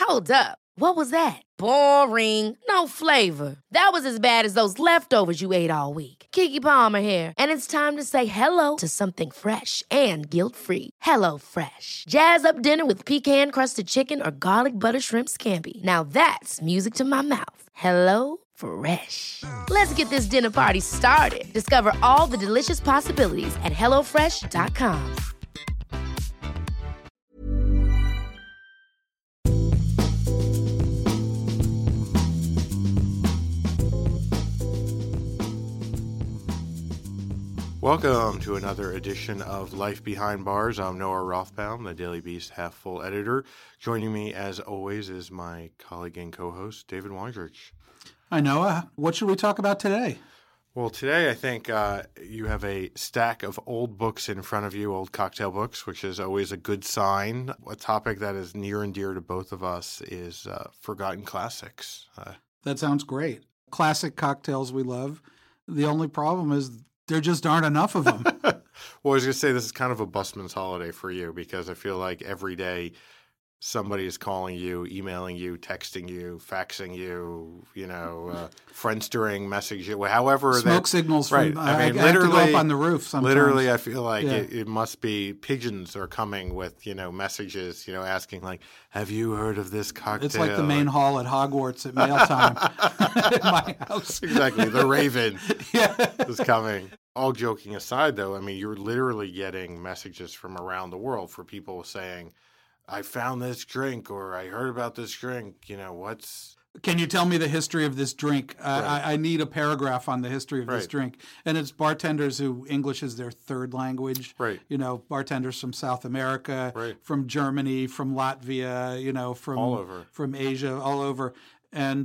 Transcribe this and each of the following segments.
Hold up. What was that? Boring. No flavor. That was as bad as those leftovers you ate all week. Keke Palmer here, and it's time to say hello to something fresh and guilt-free. Hello Fresh. Jazz up dinner with pecan-crusted chicken or garlic butter shrimp scampi. Now that's music to my mouth. Hello Fresh. Let's get this dinner party started. Discover all the delicious possibilities at hellofresh.com. Welcome to another edition of Life Behind Bars. I'm Noah Rothbaum, the Daily Beast half-full editor. Joining me, as always, is my colleague and co-host, David Weinrich. Hi, Noah. What should we talk about today? Well, today I think you have a stack of old books in front of you, old cocktail books, which is always a good sign. A topic that is near and dear to both of us is forgotten classics. That sounds great. Classic cocktails we love. The only problem is there just aren't enough of them. Well, I was going to say this is kind of a busman's holiday for you because I feel like every day somebody is calling you, emailing you, texting you, faxing you, friendstering, messaging you, however. Smoke signals from, right. I mean, I have to go up on the roof sometimes. Literally, I feel like it must be pigeons are coming with, messages, asking like, have you heard of this cocktail? It's like the main hall at Hogwarts at mail time at my house. Exactly. The Raven is coming. All joking aside, though, I mean, you're literally getting messages from around the world for people saying, I found this drink or I heard about this drink, what's... Can you tell me the history of this drink? Right. I need a paragraph on the history of this drink. And it's bartenders who English is their third language. Right. Bartenders from South America, right. from Germany, from Latvia, from all over. From Asia, all over. And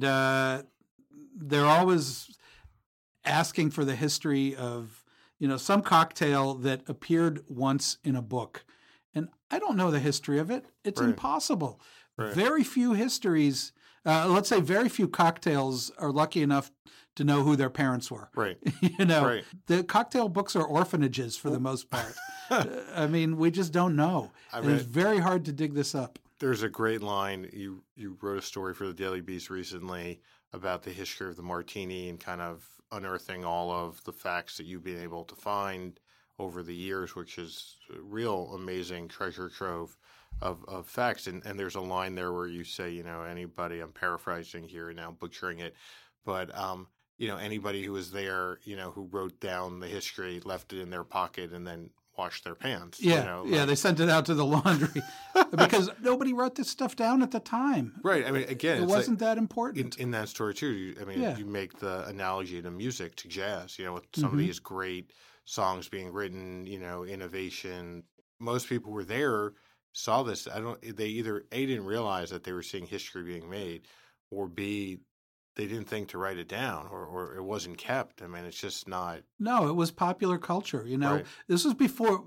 they're always asking for the history of, some cocktail that appeared once in a book. And I don't know the history of it. It's impossible. Right. Very few histories, let's say very few cocktails are lucky enough to know who their parents were. Right. Right. The cocktail books are orphanages for the most part. I mean, we just don't know. It's very hard to dig this up. There's a great line. You wrote a story for the Daily Beast recently about the history of the martini and kind of unearthing all of the facts that you've been able to find over the years, which is a real amazing treasure trove of facts. And there's a line there where you say, anybody, I'm paraphrasing here now, butchering it, but, anybody who was there, who wrote down the history, left it in their pocket and then washed their pants. They sent it out to the laundry because nobody wrote this stuff down at the time. Right. I mean, again, it wasn't that important. In that story, too, you make the analogy to music, to jazz, with some of these great songs being written, innovation. Most people were there, saw this. They either A, didn't realize that they were seeing history being made, or B, they didn't think to write it down, or it wasn't kept. I mean, it's just not. No, it was popular culture. Right. This was before.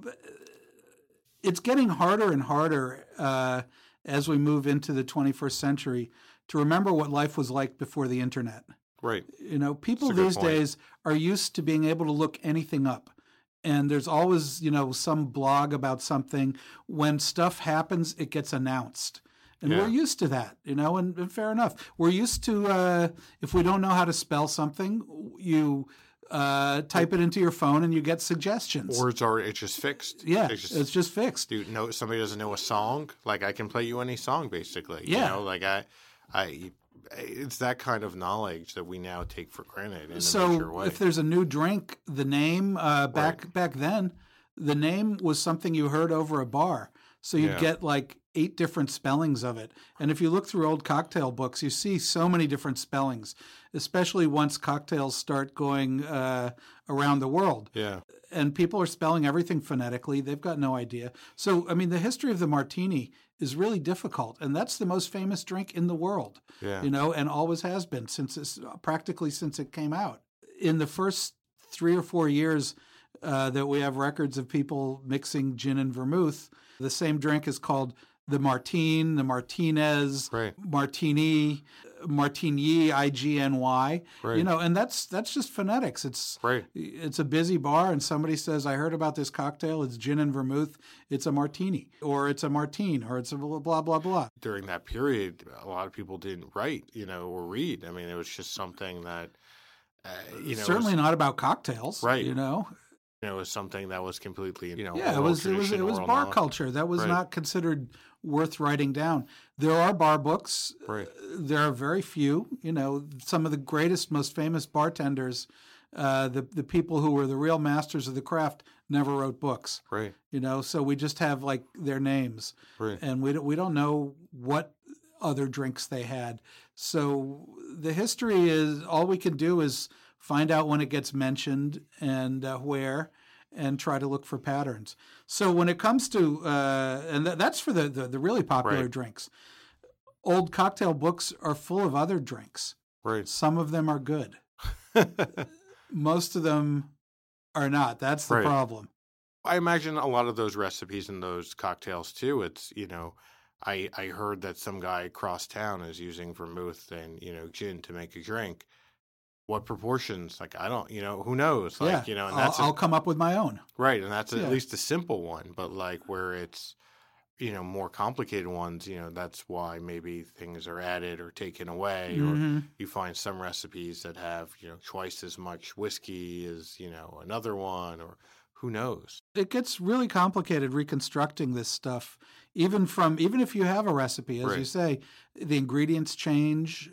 It's getting harder and harder as we move into the 21st century to remember what life was like before the internet. Right. People these days are used to being able to look anything up. And there's always, some blog about something. When stuff happens, it gets announced. And we're used to that, and fair enough. We're used to, if we don't know how to spell something, you type it into your phone and you get suggestions. Or it's just fixed. Yeah, it's just fixed. Somebody doesn't know a song, like I can play you any song, basically. Yeah. It's that kind of knowledge that we now take for granted in a major So way. if there's a new drink, the name, back then, the name was something you heard over a bar. So you'd get like 8 different spellings of it. And if you look through old cocktail books, you see so many different spellings, especially once cocktails start going around the world. Yeah. And people are spelling everything phonetically. They've got no idea. So, the history of the martini is really difficult. And that's the most famous drink in the world, and always has been since it came out. In the first 3 or 4 years that we have records of people mixing gin and vermouth, the same drink is called the Martine, the Martinez, Martini, Martigny, IGNY. Right. You know, and that's just phonetics. It's a busy bar, and somebody says, "I heard about this cocktail. It's gin and vermouth. It's a martini, or it's a martine, or it's a blah blah blah." During that period, a lot of people didn't write, or read. I mean, it was just something that certainly not about cocktails, right? It was something that was completely, it was bar culture that was not considered worth writing down. There are bar books. Right. There are very few. Some of the greatest, most famous bartenders, the people who were the real masters of the craft, never wrote books. Right. So we just have like their names, right, and we don't know what other drinks they had. So the history is all we can do is find out when it gets mentioned and where, and try to look for patterns. So when it comes to, and that's for the really popular drinks, old cocktail books are full of other drinks. Right. Some of them are good. Most of them are not. That's the problem. I imagine a lot of those recipes and those cocktails too, it's, I heard that some guy across town is using vermouth and, gin to make a drink. What proportions? Like, I don't, who knows? Like, and that's I'll come up with my own. Right. And that's at least a simple one. But like where it's, more complicated ones, that's why maybe things are added or taken away. Mm-hmm. Or you find some recipes that have, twice as much whiskey as, another one, or who knows? It gets really complicated reconstructing this stuff. Even if you have a recipe, as you say, the ingredients change,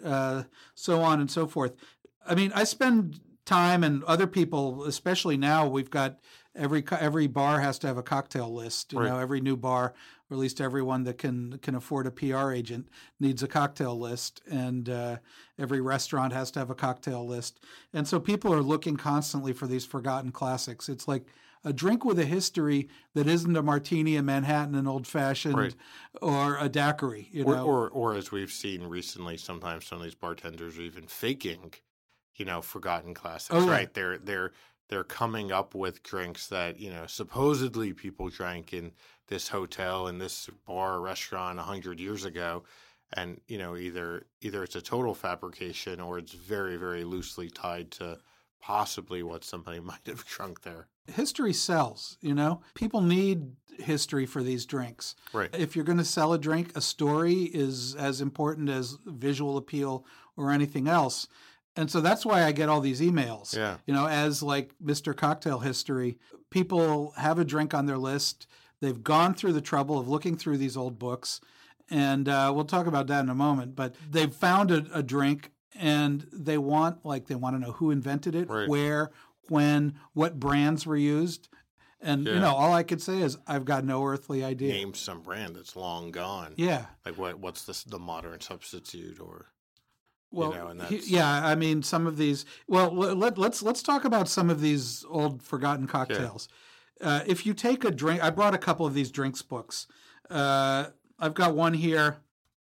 so on and so forth. I mean, I spend time, and other people, especially now, we've got every bar has to have a cocktail list. Every new bar, or at least everyone that can afford a PR agent, needs a cocktail list, and every restaurant has to have a cocktail list. And so people are looking constantly for these forgotten classics. It's like a drink with a history that isn't a martini, a Manhattan, an old fashioned, or a daiquiri. Or as we've seen recently, sometimes some of these bartenders are even faking, forgotten classics. Oh, yeah. Right? They're coming up with drinks that supposedly people drank in this hotel, in this bar or restaurant 100 years ago, and either it's a total fabrication or it's very, very loosely tied to possibly what somebody might have drunk there. History sells, People need history for these drinks. Right. If you're going to sell a drink, a story is as important as visual appeal or anything else. And so that's why I get all these emails. Yeah. As like Mr. Cocktail History, people have a drink on their list. They've gone through the trouble of looking through these old books. And we'll talk about that in a moment. But they've found a drink, and they want to know who invented it, where, when, what brands were used. And, all I could say is I've got no earthly idea. Name some brand that's long gone. Yeah. Like what's the modern substitute or... Well, I mean, some of these. Well, let's talk about some of these old forgotten cocktails. Yeah. If you take a drink, I brought a couple of these drinks books. I've got one here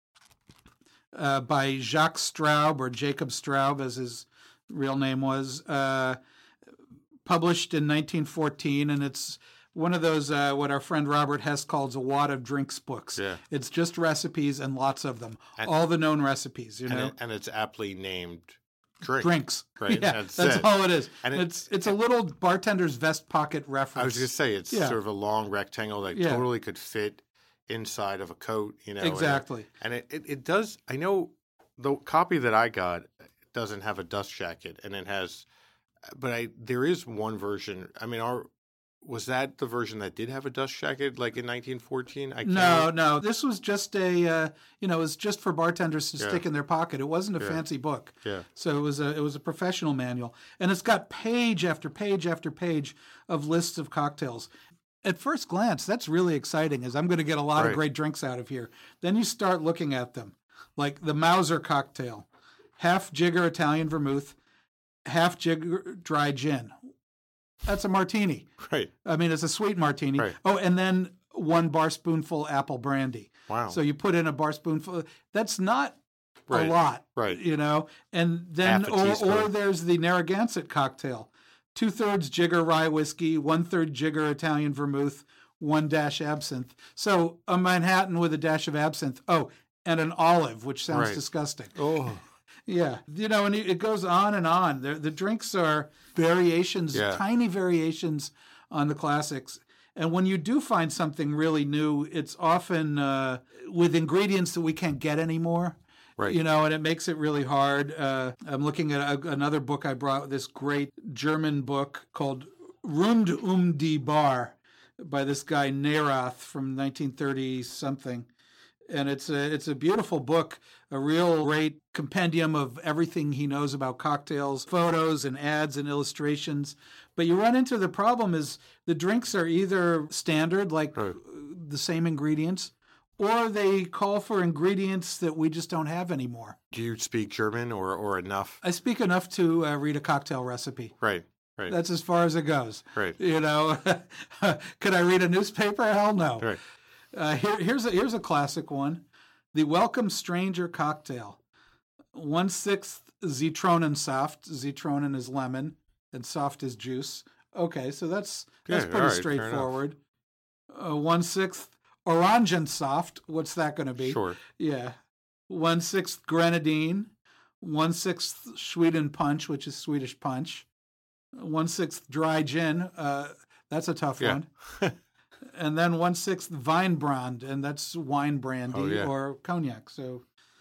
by Jacques Straub, or Jacob Straub, as his real name was, published in 1914, and it's one of those, what our friend Robert Hess calls a wad of drinks books. Yeah. It's just recipes, and lots of them. All the known recipes, And it's aptly named drinks. Right? Yeah, that's all it is. And it's a little bartender's vest pocket reference. I was going to say, it's sort of a long rectangle that totally could fit inside of a coat. Exactly. And it does, I know the copy that I got doesn't have a dust jacket, and it has, but there is one version, I mean, was that the version that did have a dust jacket, like in 1914? No. This was just it was just for bartenders to stick in their pocket. It wasn't a fancy book. Yeah. So it was a professional manual, and it's got page after page after page of lists of cocktails. At first glance, that's really exciting, as I'm going to get a lot of great drinks out of here. Then you start looking at them, like the Mauser cocktail, half jigger Italian vermouth, half jigger dry gin. That's a martini. Right. I mean, it's a sweet martini. Right. Oh, and then 1 bar spoonful apple brandy. Wow. So you put in a bar spoonful. That's not a lot. Right. And then, or there's the Narragansett cocktail. 2/3 jigger rye whiskey, 1/3 jigger Italian vermouth, 1 dash absinthe. So a Manhattan with a dash of absinthe. Oh, and an olive, which sounds disgusting. Oh. Yeah. And it goes on and on. The drinks are variations, tiny variations on the classics. And when you do find something really new, it's often with ingredients that we can't get anymore. Right. And it makes it really hard. I'm looking at another book I brought, this great German book called Rund die Bar by this guy Neurath from 1930-something. And it's a beautiful book, a real great compendium of everything he knows about cocktails, photos and ads and illustrations. But you run into the problem is the drinks are either standard, like the same ingredients, or they call for ingredients that we just don't have anymore. Do you speak German or enough? I speak enough to read a cocktail recipe. Right. That's as far as it goes. Right. Could I read a newspaper? Hell no. Right. Here's a classic one. The Welcome Stranger Cocktail. 1/6 Zitronensaft. Zitronen is lemon and soft is juice. Okay, so that's pretty straightforward. 1/6 Orangensaft. What's that going to be? Sure. Yeah. 1/6 Grenadine. 1/6 Sweden Punch, which is Swedish punch. 1/6 dry gin. That's a tough one. And then 1/6 Weinbrand, and that's wine brandy or cognac. So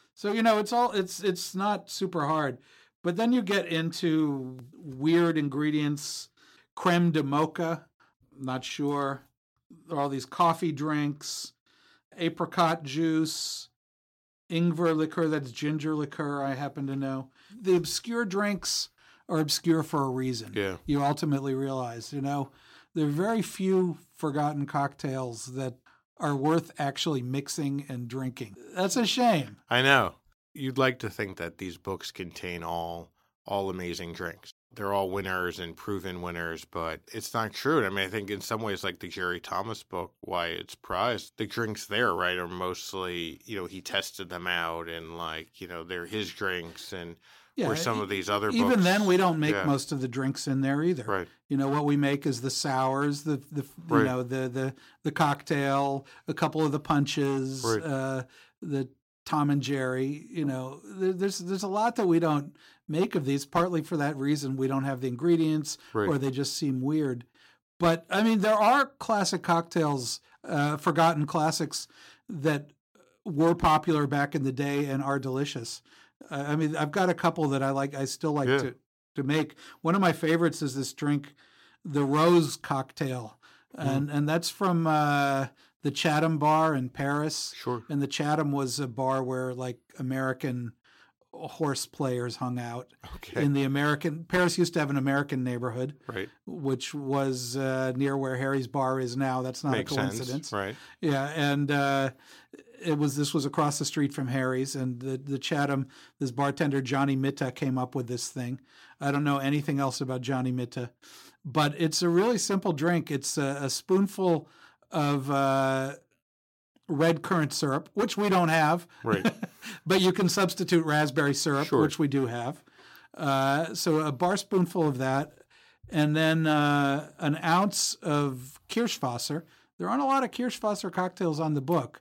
it's not super hard. But then you get into weird ingredients, creme de mocha, not sure. All these coffee drinks, apricot juice, Ingwer liqueur, that's ginger liqueur, I happen to know. The obscure drinks are obscure for a reason. Yeah. You ultimately realize, there are very few forgotten cocktails that are worth actually mixing and drinking. That's a shame. I know. You'd like to think that these books contain all amazing drinks. They're all winners and proven winners, but it's not true. I mean, I think in some ways, like the Jerry Thomas book, Why It's Prized, the drinks there, right, are mostly, he tested them out and they're his drinks and or some of these other books. Even then, we don't make most of the drinks in there either. Right. What we make is the sours, the cocktail, a couple of the punches, the Tom and Jerry. There's a lot that we don't make of these. Partly for that reason, we don't have the ingredients, or they just seem weird. But I mean, there are classic cocktails, forgotten classics that were popular back in the day and are delicious. I mean, I've got a couple that I like. I still like to make. One of my favorites is this drink, the Rose cocktail, and that's from the Chatham Bar in Paris. Sure. And the Chatham was a bar where American horse players hung out. Okay. Paris used to have an American neighborhood, right, which was near where Harry's Bar is now. That's not Makes a coincidence, sense. Right? Yeah, and this was across the street from Harry's, and the Chatham. This bartender Johnny Mitta came up with this thing. I don't know anything else about Johnny Mitta, but it's a really simple drink. It's a spoonful of red currant syrup, which we don't have, right? But you can substitute raspberry syrup, sure, which we do have. So a bar spoonful of that, and then an ounce of Kirschwasser. There aren't a lot of Kirschwasser cocktails on the books,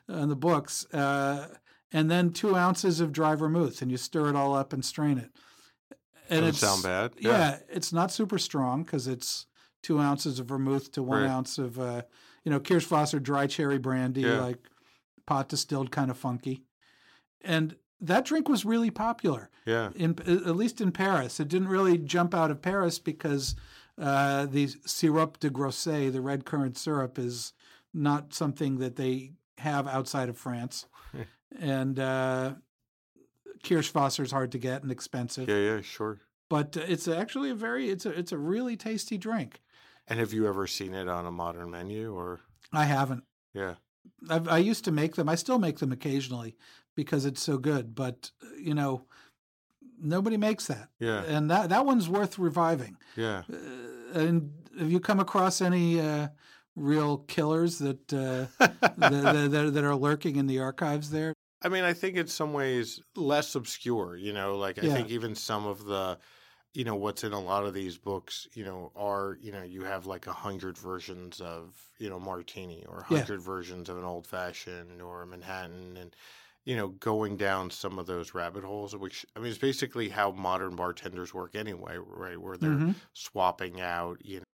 and then 2 ounces of dry vermouth, and you stir it all up and strain it. And Doesn't sound bad. Yeah, it's not super strong because it's 2 ounces of vermouth to 1 ounce of Kirschwasser dry cherry brandy, like pot distilled, kind of funky. And that drink was really popular. Yeah. At least in Paris. It didn't really jump out of Paris because the sirop de grosse, the red currant syrup, is not something that they have outside of France. And Kirschwasser is hard to get and expensive. Yeah, sure. But it's actually it's a really tasty drink. And have you ever seen it on a modern menu, or? I haven't. Yeah. I used to make them. I still make them occasionally because it's so good. But, nobody makes that. Yeah. And that one's worth reviving. Yeah. And have you come across any real killers that that are lurking in the archives there? I mean, I think in some ways less obscure, I think even some of the what's in a lot of these books, are, you have like 100 versions of, martini or 100 versions of an old fashioned or a Manhattan, and, going down some of those rabbit holes, which, I mean, it's basically how modern bartenders work anyway, right? Where they're swapping out,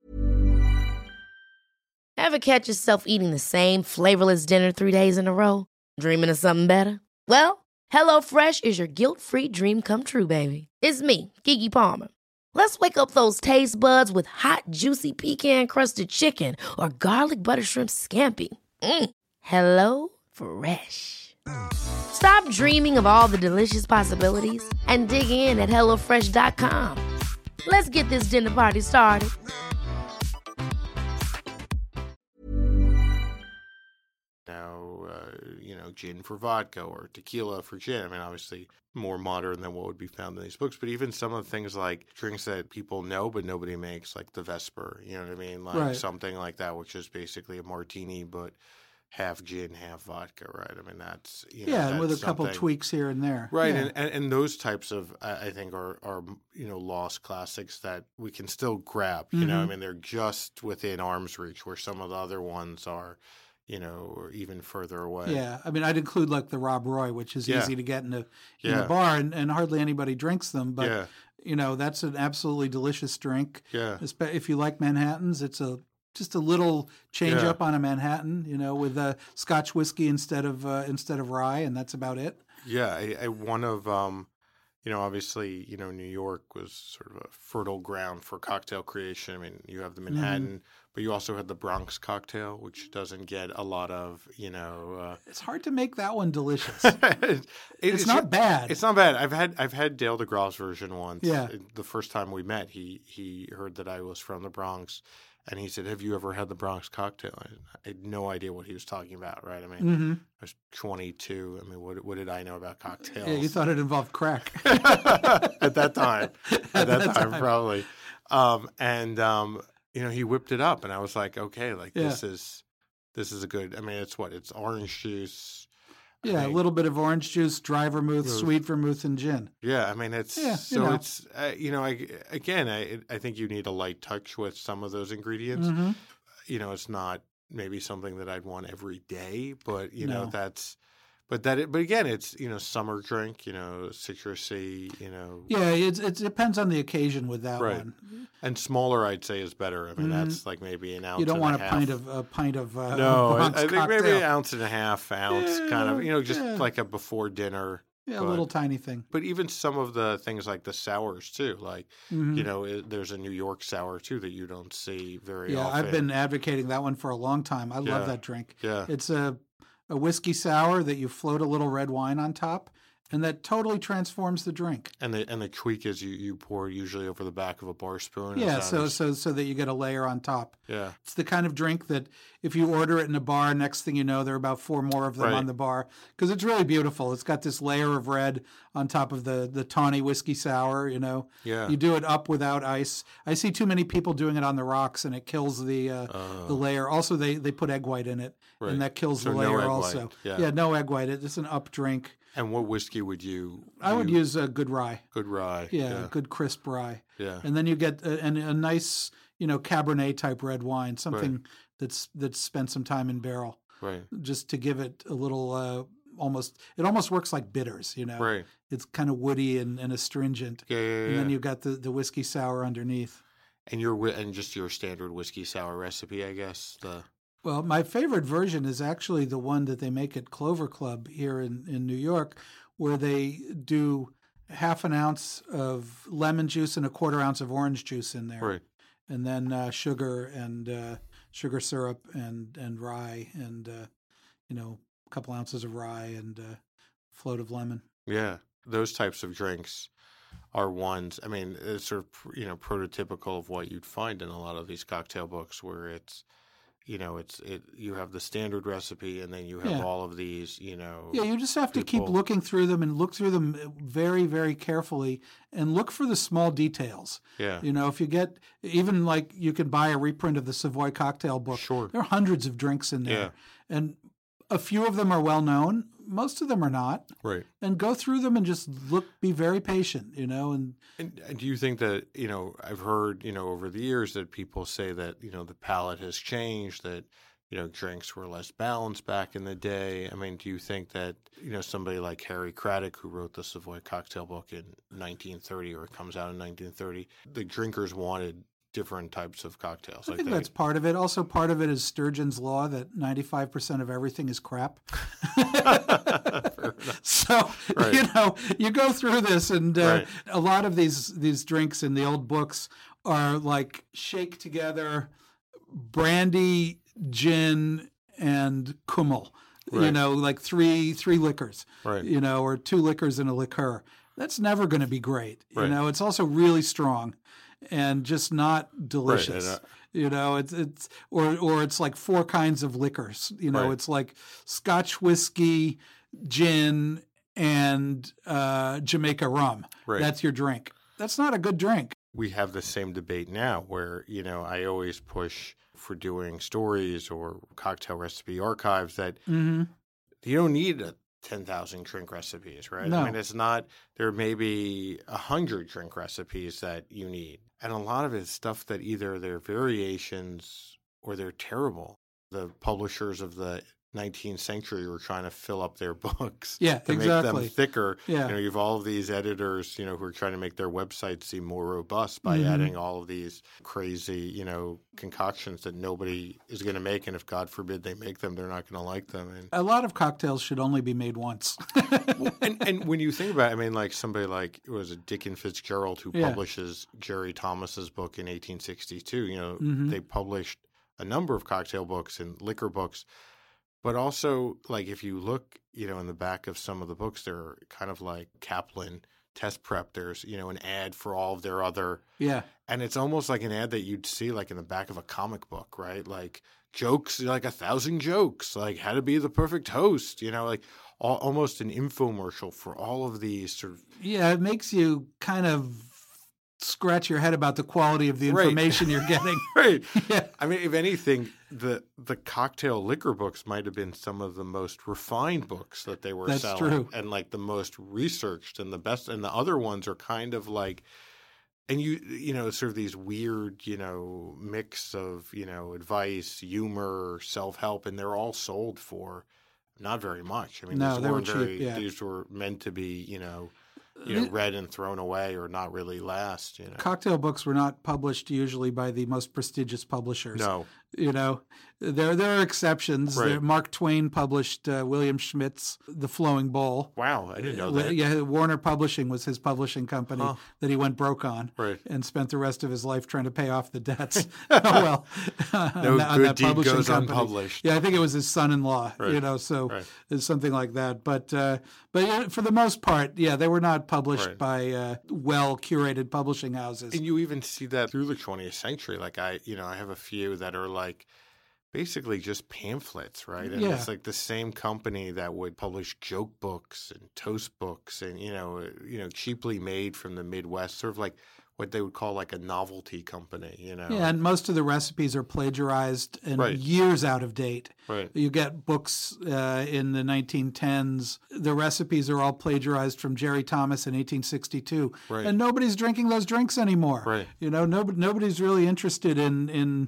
Ever catch yourself eating the same flavorless dinner 3 days in a row? Dreaming of something better? Well, HelloFresh is your guilt-free dream come true, baby. It's me, Keke Palmer. Let's wake up those taste buds with hot, juicy pecan-crusted chicken or garlic butter shrimp scampi. Hello Fresh. Stop dreaming of all the delicious possibilities and dig in at HelloFresh.com. Let's get this dinner party started. Gin for vodka or tequila for gin. I mean, obviously more modern than what would be found in these books, but even some of the things like drinks that people know but nobody makes, like the Vesper, you know what I mean? Like something like that, which is basically a martini, but half gin, half vodka, right? I mean, that's, that's with a couple tweaks here and there. Right, yeah. and those types of, I think, are lost classics that we can still grab, I mean, they're just within arm's reach, where some of the other ones are, or even further away. Yeah, I mean, I'd include like the Rob Roy, which is easy to get in a bar, and hardly anybody drinks them. But that's an absolutely delicious drink. Yeah, if you like Manhattans, it's just a little change up on a Manhattan. With a Scotch whiskey instead of rye, and that's about it. Yeah, one of obviously, New York was sort of a fertile ground for cocktail creation. I mean, you have the Manhattan, but you also had the Bronx cocktail, which doesn't get a lot of, It's hard to make that one delicious. It's not bad. It's not bad. I've had Dale DeGrauve's version once. Yeah. The first time we met, he heard that I was from the Bronx. And he said, "Have you ever had the Bronx cocktail?" I had no idea what he was talking about, right? I mean, I was 22. I mean, what did I know about cocktails? Yeah, you thought it involved crack. At that time. At that time, probably. He whipped it up, and I was like, okay, like this is a good, I mean, it's orange juice. Yeah, a little bit of orange juice, dry vermouth, sweet vermouth, and gin. Yeah, I mean, it's it's I think you need a light touch with some of those ingredients. It's not maybe something that I'd want every day, but but again, it's summer drink, citrusy, Yeah, it depends on the occasion with that one. And smaller, I'd say, is better. I mean, that's like maybe an ounce. You don't want a pint of no. Bronx I think cocktail. maybe an ounce and a half, kind of, just like a before dinner. Yeah, a little tiny thing. But even some of the things like the sours too, like there's a New York sour too that you don't see very often. Yeah, I've been advocating that one for a long time. I love that drink. Yeah, it's a whiskey sour that you float a little red wine on top, and that totally transforms the drink. And the tweak is you pour usually over the back of a bar spoon. Yeah, so that you get a layer on top. Yeah, it's the kind of drink that if you order it in a bar, next thing you know, there are about 4 more of them on the bar, because it's really beautiful. It's got this layer of red on top of the tawny whiskey sour. Yeah, you do it up without ice. I see too many people doing it on the rocks, and it kills the layer. Also, they put egg white in it, and that kills the layer also. Yeah, no egg white. It's an up drink. And what whiskey would you? I would use a good rye. Good rye. Yeah, good crisp rye. Yeah. And then you get a nice, Cabernet type red wine, something that's spent some time in barrel. Right. Just to give it a little it almost works like bitters, Right. It's kind of woody and astringent. Yeah. And then you've got the whiskey sour underneath. And just your standard whiskey sour recipe, I guess. Well, my favorite version is actually the one that they make at Clover Club here in New York, where they do half an ounce of lemon juice and a quarter ounce of orange juice in there. Right. And then sugar and sugar syrup and rye and, a couple ounces of rye and a float of lemon. Yeah. Those types of drinks are ones, I mean, it's sort of, prototypical of what you'd find in a lot of these cocktail books, where it's, you have the standard recipe, and then you have all of these, Yeah, you just have to keep looking through them and look through them very, very carefully and look for the small details. Yeah. If you get, even like you can buy a reprint of the Savoy Cocktail book. Sure. There are hundreds of drinks in there. Yeah. And a few of them are well known, most of them are not. Right. And go through them and just be very patient, And do you think that, I've heard, over the years that people say that, the palate has changed, that, drinks were less balanced back in the day. I mean, do you think that, somebody like Harry Craddock, who wrote the Savoy Cocktail book in 1930, or it comes out in 1930, the drinkers wanted different types of cocktails? I think that's part of it. Also, part of it is Sturgeon's law that 95% of everything is crap. So, right. You go through this, and right. a lot of these drinks in the old books are like shake together brandy, gin, and Kümmel. Right. Like three liquors. Right. Or 2 liquors and a liqueur. That's never going to be great. Right. It's also really strong and just not delicious. Right. It's or it's like 4 kinds of liquors. Right. It's like Scotch whiskey, gin, and Jamaica rum. Right. That's your drink. That's not a good drink. We have the same debate now where, I always push for doing stories or cocktail recipe archives that you don't need 10,000 drink recipes, right? No. I mean, it's not, there may be 100 drink recipes that you need. And a lot of it is stuff that either they're variations or they're terrible. The publishers of the 19th century were trying to fill up their books to make them thicker. Yeah. You have all of these editors, who are trying to make their websites seem more robust by adding all of these crazy, concoctions that nobody is going to make. And if God forbid they make them, they're not going to like them. And a lot of cocktails should only be made once. and when you think about it, I mean, like somebody like, it was Dickon Fitzgerald who publishes Jerry Thomas's book in 1862. They published a number of cocktail books and liquor books. But also, like, if you look, in the back of some of the books, they're kind of like Kaplan test prep. There's, an ad for all of their other. Yeah. And it's almost like an ad that you'd see, like, in the back of a comic book, right? Like, jokes, like 1,000 jokes, like how to be the perfect host, like almost an infomercial for all of these sort of. Yeah, it makes you kind of scratch your head about the quality of the information you're getting. Right. Yeah. I mean, if anything, the cocktail liquor books might have been some of the most refined books that they were selling. That's true. And like the most researched and the best. And the other ones are kind of like, and sort of these weird, mix of, advice, humor, self-help, and they're all sold for not very much. I mean, no, they were cheap. Yeah. These were meant to be, read and thrown away or not really last. Cocktail books were not published usually by the most prestigious publishers. No. There are exceptions. Right. Mark Twain published William Schmidt's The Flowing Bowl. Wow, I didn't know that. Yeah, Warner Publishing was his publishing company that he went broke on, right, and spent the rest of his life trying to pay off the debts. Oh well, no good deed goes unpublished. Yeah, I think it was his son-in-law. Right. So right. It's something like that. But for the most part, they were not published by well curated publishing houses. And you even see that through the 20th century. Like I have a few that are like basically just pamphlets, right? And it's like the same company that would publish joke books and toast books and cheaply made from the Midwest, sort of like what they would call like a novelty company, Yeah, and most of the recipes are plagiarized and years out of date. Right. You get books in the 1910s. The recipes are all plagiarized from Jerry Thomas in 1862. Right. And nobody's drinking those drinks anymore. Right. Nobody's really interested in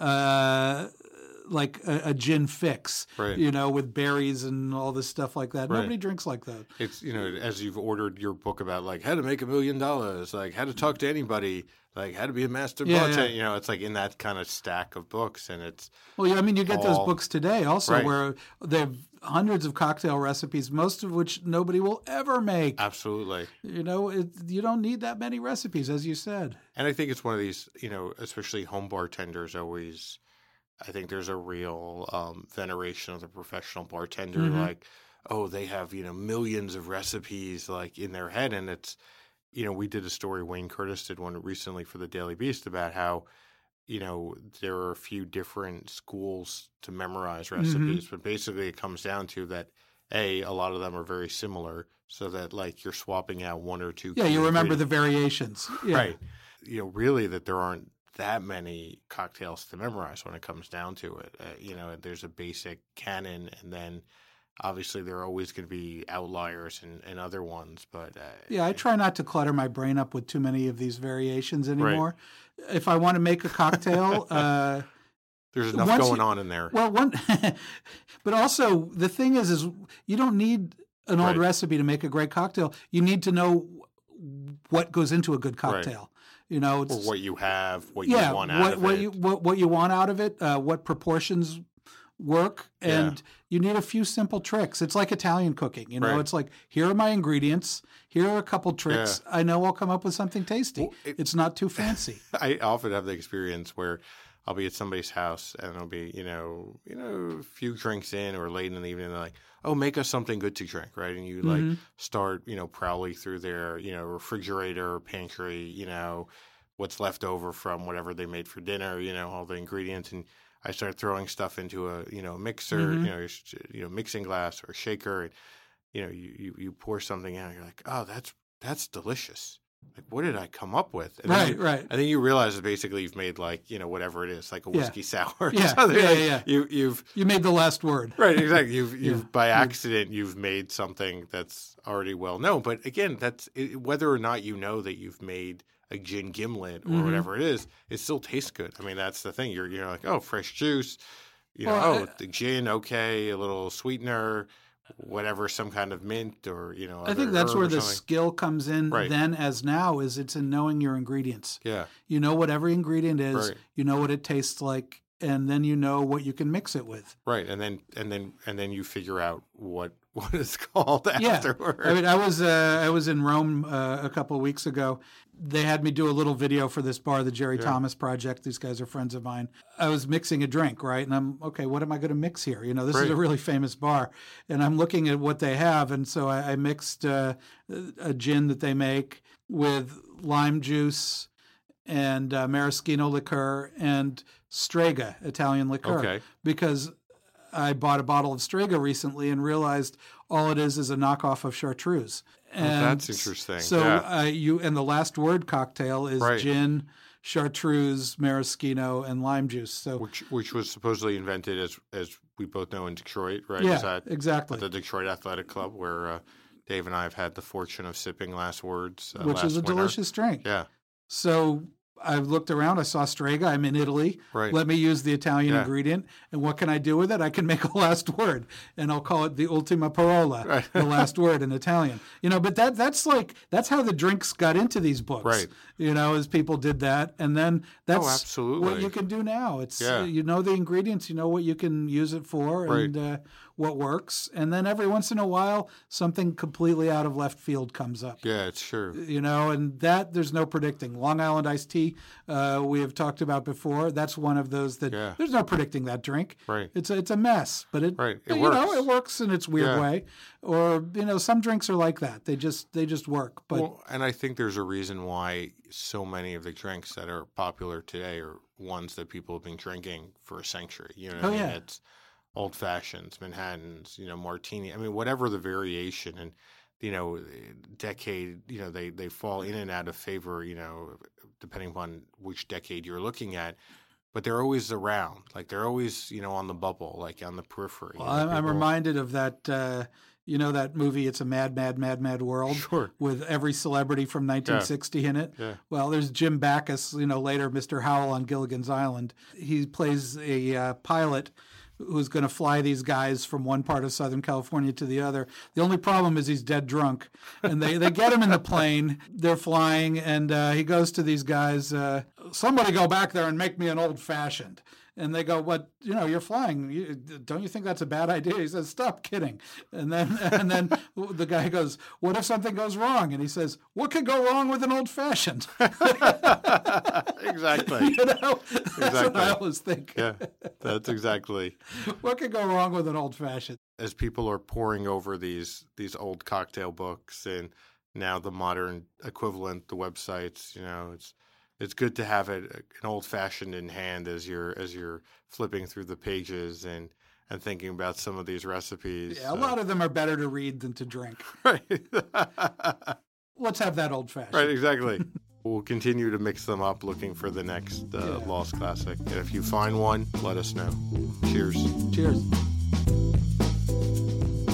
like a gin fix, right, with berries and all this stuff like that. Right. Nobody drinks like that. It's, as you've ordered your book about like how to make $1 million, like how to talk to anybody, like how to be a master bartender, it's like in that kind of stack of books. And it's. Well, I mean, you get those books today also where they have hundreds of cocktail recipes, most of which nobody will ever make. Absolutely. You don't need that many recipes, as you said. And I think it's one of these, especially home bartenders always. I think there's a real veneration of the professional bartender, like, oh, they have, millions of recipes like in their head. And it's, we did a story, Wayne Curtis did one recently for the Daily Beast about how, there are a few different schools to memorize recipes, but basically it comes down to that, a lot of them are very similar so that like you're swapping out one or two. Yeah, you remember the variations. Yeah. Right. Really that there aren't that many cocktails to memorize when it comes down to it. There's a basic canon, and then obviously there are always going to be outliers and other ones, but yeah, I try not to clutter my brain up with too many of these variations anymore. Right. If I want to make a cocktail, there's enough going on in there. Well, but also the thing is you don't need an old recipe to make a great cocktail. You need to know what goes into a good cocktail. You know, or what you have, what you want out of it. What you want out of it, what proportions work, and you need a few simple tricks. It's like Italian cooking. You know, it's like, here are my ingredients. Here are a couple tricks. I know I'll come up with something tasty. Well, it's not too fancy. I often have the experience where I'll be at somebody's house and it'll be, a few drinks in or late in the evening. And they're like, oh, make us something good to drink, right? And you like start, prowling through their, refrigerator, pantry, what's left over from whatever they made for dinner, all the ingredients. And I start throwing stuff into a, mixer, mixing glass or shaker. And, you pour something out. You're like, oh, that's delicious. Like, what did I come up with? And right. And then you realize that basically you've made whatever it is, like a whiskey sour. Yeah, so yeah. You made the last word. Right, exactly. You've by accident you've made something that's already well known. But again, whether or not you know that you've made a gin gimlet or whatever it is, it still tastes good. I mean, that's the thing. You're like, oh, fresh juice. The gin, okay, a little sweetener. Whatever, some kind of mint or, I think that's where the skill comes in then as now is it's in knowing your ingredients. Yeah. You know what every ingredient is, you know what it tastes like, and then you know what you can mix it with. Right. And then you figure out what it's called afterwards. I mean, I was in Rome a couple of weeks ago. They had me do a little video for this bar, the Jerry Thomas Project. These guys are friends of mine. I was mixing a drink, right? And I'm, okay, what am I going to mix here? This is a really famous bar. And I'm looking at what they have. And so I mixed a gin that they make with lime juice and maraschino liqueur and Strega, Italian liqueur. Okay. Because I bought a bottle of Strega recently and realized all it is a knockoff of chartreuse. And that's interesting. So and the last word cocktail is gin, chartreuse, maraschino, and lime juice. So which was supposedly invented as we both know in Detroit, right? Yeah, exactly. At the Detroit Athletic Club, where Dave and I have had the fortune of sipping last words, which is a delicious drink. Yeah. So I looked around. I saw Strega. I'm in Italy. Right. Let me use the Italian ingredient. And what can I do with it? I can make a last word, and I'll call it the ultima parola, the last word in Italian. But that's how the drinks got into these books. Right. As people did that, and then that's absolutely what you can do now. It's you know the ingredients, you know what you can use it for, and what works. And then every once in a while, something completely out of left field comes up. Yeah, it's true. And that there's no predicting. Long Island iced tea, we have talked about before. That's one of those that there's no predicting that drink. Right. It's a mess, but it works. It works in its weird way. Or some drinks are like that. They just work. But and I think there's a reason why so many of the drinks that are popular today are ones that people have been drinking for a century. It's old fashions, Manhattans, martini. I mean, whatever the variation, and decade, they fall in and out of favor, depending upon which decade you're looking at. But they're always around, like they're always, on the bubble, like on the periphery. Well, I'm reminded of that, that movie, It's a Mad, Mad, Mad, Mad World, with every celebrity from 1960 in it. Yeah. Well, there's Jim Backus, later Mr. Howell on Gilligan's Island. He plays a pilot who's going to fly these guys from one part of Southern California to the other. The only problem is he's dead drunk. And they get him in the plane. They're flying, and he goes to these guys, somebody go back there and make me an old-fashioned. And they go, "What? You're flying. Don't you think that's a bad idea?" He says, "Stop kidding." And then the guy goes, "What if something goes wrong?" And he says, "What could go wrong with an old-fashioned?" Exactly. That's what I always think. Yeah, that's exactly. What could go wrong with an old-fashioned? As people are poring over these old cocktail books and now the modern equivalent, the websites, it's good to have an old-fashioned in hand as you're flipping through the pages and thinking about some of these recipes. Yeah, a lot of them are better to read than to drink. Right. Let's have that old-fashioned. Right, exactly. We'll continue to mix them up looking for the next Lost Classic. And if you find one, let us know. Cheers. Cheers.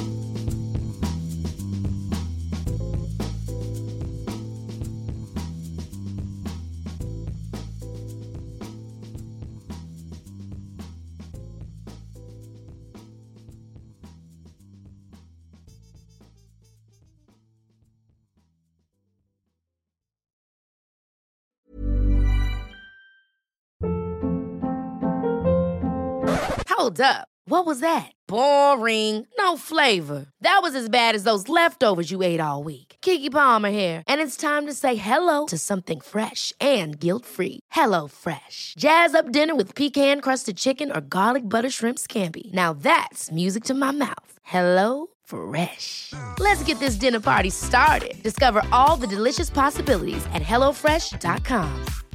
Hold up. What was that? Boring. No flavor. That was as bad as those leftovers you ate all week. Keke Palmer here, and it's time to say hello to something fresh and guilt-free. HelloFresh. Jazz up dinner with pecan-crusted chicken or garlic butter shrimp scampi. Now that's music to my mouth. HelloFresh. Let's get this dinner party started. Discover all the delicious possibilities at HelloFresh.com.